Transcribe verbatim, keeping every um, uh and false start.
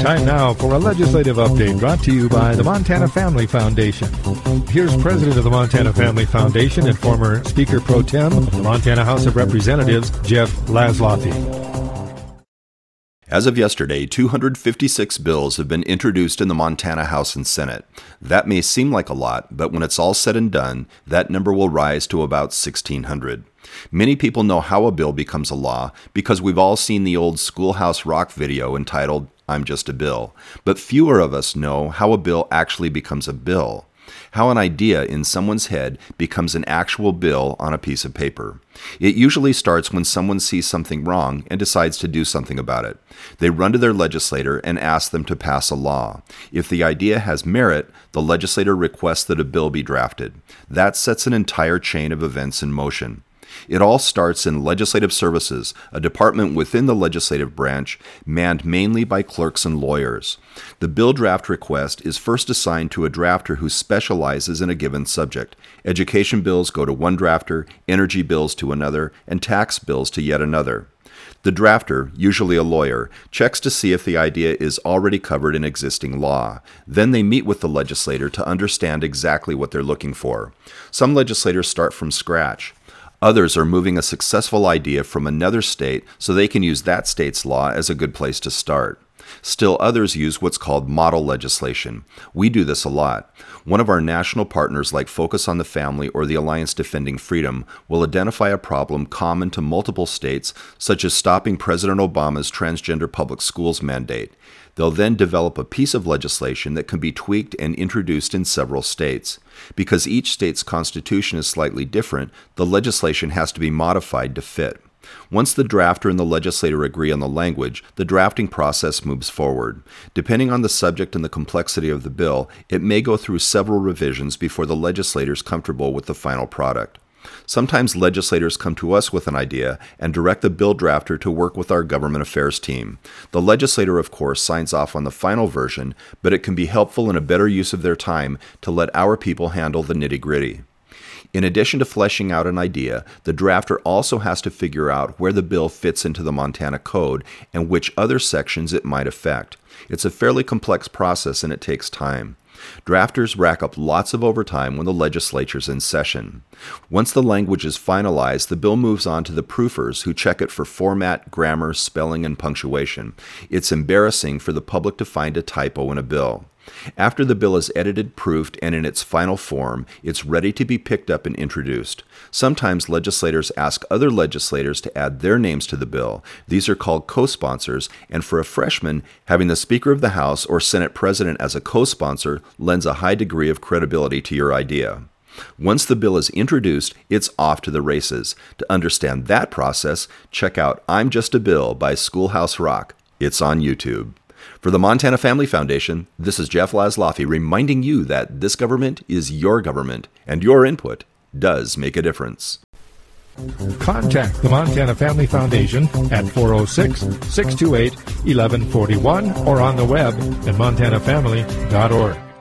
Time now for a legislative update brought to you by the Montana Family Foundation. Here's President of the Montana Family Foundation and former Speaker Pro Tem of the Montana House of Representatives, Jeff Laszloffy. As of yesterday, two hundred fifty-six bills have been introduced in the Montana House and Senate. That may seem like a lot, but when it's all said and done, that number will rise to about sixteen hundred. Many people know how a bill becomes a law because we've all seen the old Schoolhouse Rock video entitled, "I'm Just a Bill." But fewer of us know how a bill actually becomes a bill. How an idea in someone's head becomes an actual bill on a piece of paper. It usually starts when someone sees something wrong and decides to do something about it. They run to their legislator and ask them to pass a law. If the idea has merit, the legislator requests that a bill be drafted. That sets an entire chain of events in motion. It all starts in Legislative Services, a department within the legislative branch, manned mainly by clerks and lawyers. The bill draft request is first assigned to a drafter who specializes in a given subject. Education bills go to one drafter, energy bills to another, and tax bills to yet another. The drafter, usually a lawyer, checks to see if the idea is already covered in existing law. Then they meet with the legislator to understand exactly what they're looking for. Some legislators start from scratch. Others are moving a successful idea from another state so they can use that state's law as a good place to start. Still others use what's called model legislation. We do this a lot. One of our national partners like Focus on the Family or the Alliance Defending Freedom will identify a problem common to multiple states, such as stopping President Obama's transgender public schools mandate. They'll then develop a piece of legislation that can be tweaked and introduced in several states. Because each state's constitution is slightly different, the legislation has to be modified to fit. Once the drafter and the legislator agree on the language, the drafting process moves forward. Depending on the subject and the complexity of the bill, it may go through several revisions before the legislator is comfortable with the final product. Sometimes legislators come to us with an idea and direct the bill drafter to work with our government affairs team. The legislator, of course, signs off on the final version, but it can be helpful and a better use of their time to let our people handle the nitty-gritty. In addition to fleshing out an idea, the drafter also has to figure out where the bill fits into the Montana Code and which other sections it might affect. It's a fairly complex process and it takes time. Drafters rack up lots of overtime when the legislature's in session. Once the language is finalized, the bill moves on to the proofers who check it for format, grammar, spelling, and punctuation. It's embarrassing for the public to find a typo in a bill. After the bill is edited, proofed, and in its final form, it's ready to be picked up and introduced. Sometimes legislators ask other legislators to add their names to the bill. These are called co-sponsors, and for a freshman, having the Speaker of the House or Senate President as a co-sponsor lends a high degree of credibility to your idea. Once the bill is introduced, it's off to the races. To understand that process, check out I'm Just a Bill by Schoolhouse Rock. It's on YouTube. For the Montana Family Foundation, this is Jeff Laszloffy reminding you that this government is your government, and your input does make a difference. Contact the Montana Family Foundation at four oh six, six two eight, one one four one or on the web at montana family dot org.